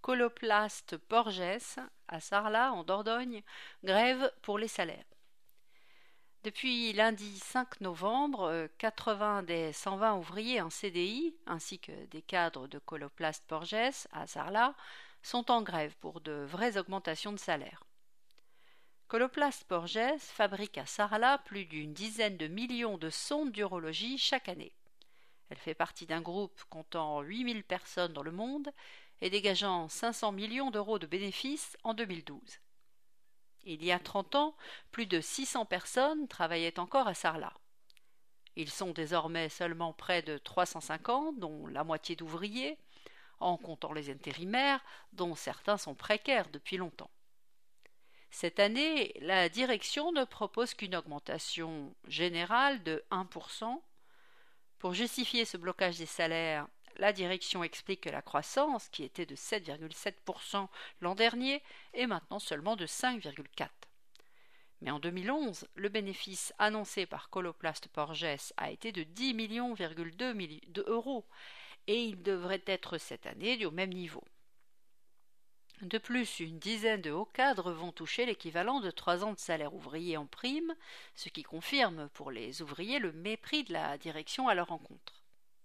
Coloplast Porges, à Sarlat, en Dordogne, grève pour les salaires. Depuis lundi 5 novembre, 80 des 120 ouvriers en CDI, ainsi que des cadres de Coloplast Porges, à Sarlat, sont en grève pour de vraies augmentations de salaire. Coloplast Porges fabrique à Sarlat plus d'une dizaine de millions de sondes d'urologie chaque année. Elle fait partie d'un groupe comptant 8000 personnes dans le monde et dégageant 500 millions d'euros de bénéfices en 2012. Il y a 30 ans, plus de 600 personnes travaillaient encore à Sarlat. Ils sont désormais seulement près de 350, dont la moitié d'ouvriers, en comptant les intérimaires, dont certains sont précaires depuis longtemps. Cette année, la direction ne propose qu'une augmentation générale de 1%. Pour justifier ce blocage des salaires, la direction explique que la croissance, qui était de 7,7% l'an dernier, est maintenant seulement de 5,4%. Mais en 2011, le bénéfice annoncé par Coloplast Porges a été de 10,2 millions d'euros et il devrait être cette année au même niveau. De plus, une dizaine de hauts cadres vont toucher l'équivalent de 3 ans de salaire ouvrier en prime, ce qui confirme pour les ouvriers le mépris de la direction à leur encontre.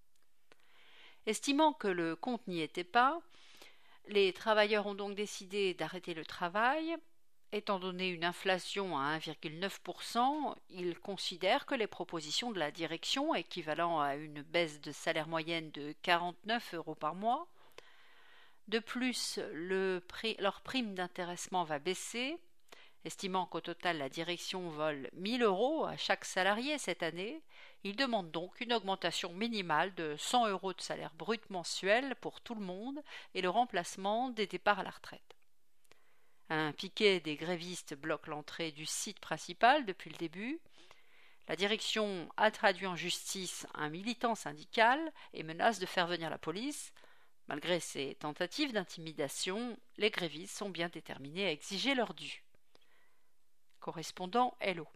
Estimant que le compte n'y était pas, les travailleurs ont donc décidé d'arrêter le travail. Étant donné une inflation à 1,9%, ils considèrent que les propositions de la direction, équivalent à une baisse de salaire moyenne de 49 euros par mois, de plus, leur prime d'intéressement va baisser, estimant qu'au total la direction vole 1 000 euros à chaque salarié cette année. Ils demandent donc une augmentation minimale de 100 euros de salaire brut mensuel pour tout le monde et le remplacement des départs à la retraite. Un piquet des grévistes bloque l'entrée du site principal depuis le début. La direction a traduit en justice un militant syndical et menace de faire venir la police. Malgré ces tentatives d'intimidation, les grévistes sont bien déterminés à exiger leur dû. Correspondant Hello.